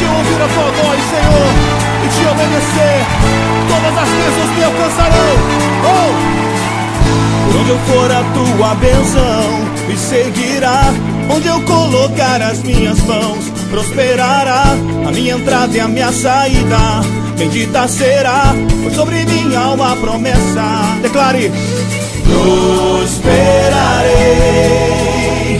permitiu ouvir a tua voz, Senhor, e te obedecer, todas as bênçãos me alcançarão. Por onde eu for a tua bênção me seguirá, onde eu colocar as minhas mãos prosperará, a minha entrada e a minha saída bendita será, pois sobre minha alma a promessa. Declare: prosperarei,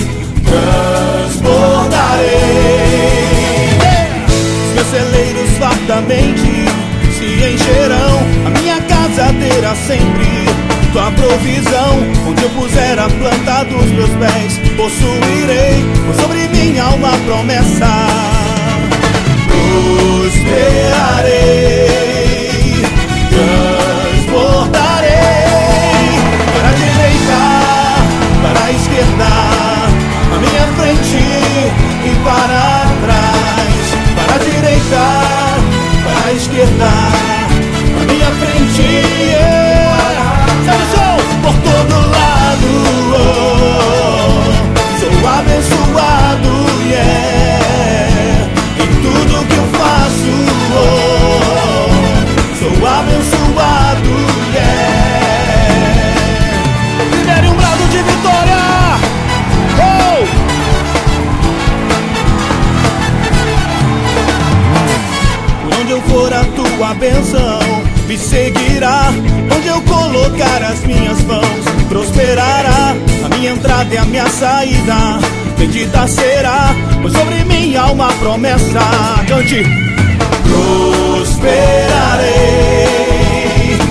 transbordarei. Os meus celeiros fartamente se encherão, a minha casa terá sempre tua provisão. Onde eu puser a planta dos meus pés possuirei, pois sobre minha alma a promessa. Prosperarei, transbordarei, para a direita, para a esquerda, à minha frente e para trás. Para a direita, para a esquerda, à minha frente, por todo lado, sou abençoado, em tudo que eu faço, sou abençoado, Libere um brado de vitória, Por onde eu for a tua bênção me seguirá, onde eu colocar as minhas mãos prosperará, a minha entrada e a minha saída bendita será, pois sobre minha alma a promessa. Cante: prosperarei,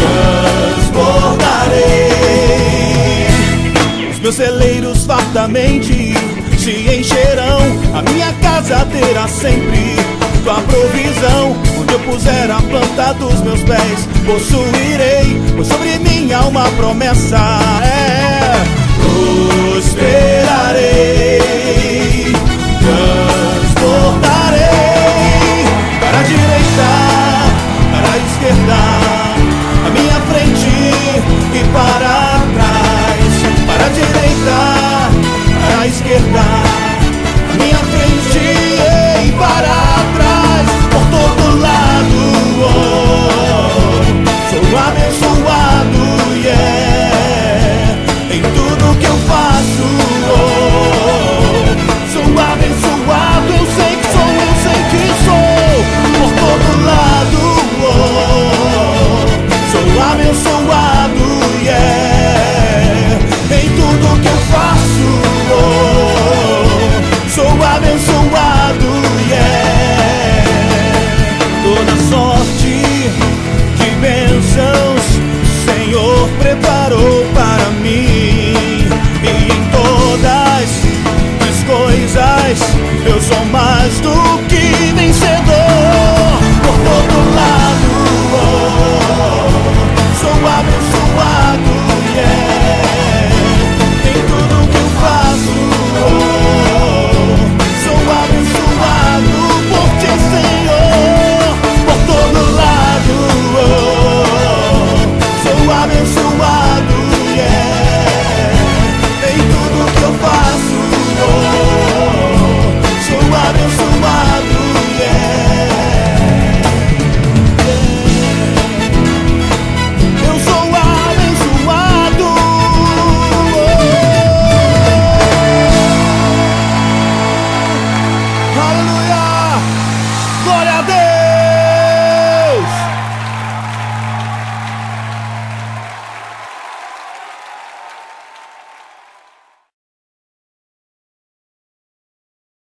transbordarei. Os meus celeiros fartamente se encherão, a minha casa terá sempre tua provisão. Onde eu puser a planta dos meus pés possuirei, pois sobre minha alma a promessa é: prosperarei, transbordarei, para a direita, para a esquerda, à minha frente e para trás. Para a direita, para a esquerda, à minha frente e para trás. Por todo lado, sou abençoado, em tudo que eu faço, sou abençoado. Eu sei que sou, eu sei que sou. Por todo lado, sou abençoado, em tudo que eu faço, sou abençoado, Toda sorte de bênçãos o Senhor preparou para mim, e em todas as coisas eu sou mais do que vencedor. Por todo lado, sou abençoado, em tudo que eu faço, sou abençoado por ti, Senhor. Por todo lado, sou abençoado, em tudo que eu faço, sou abençoado, eu sou abençoado. Aleluia, glória a Deus.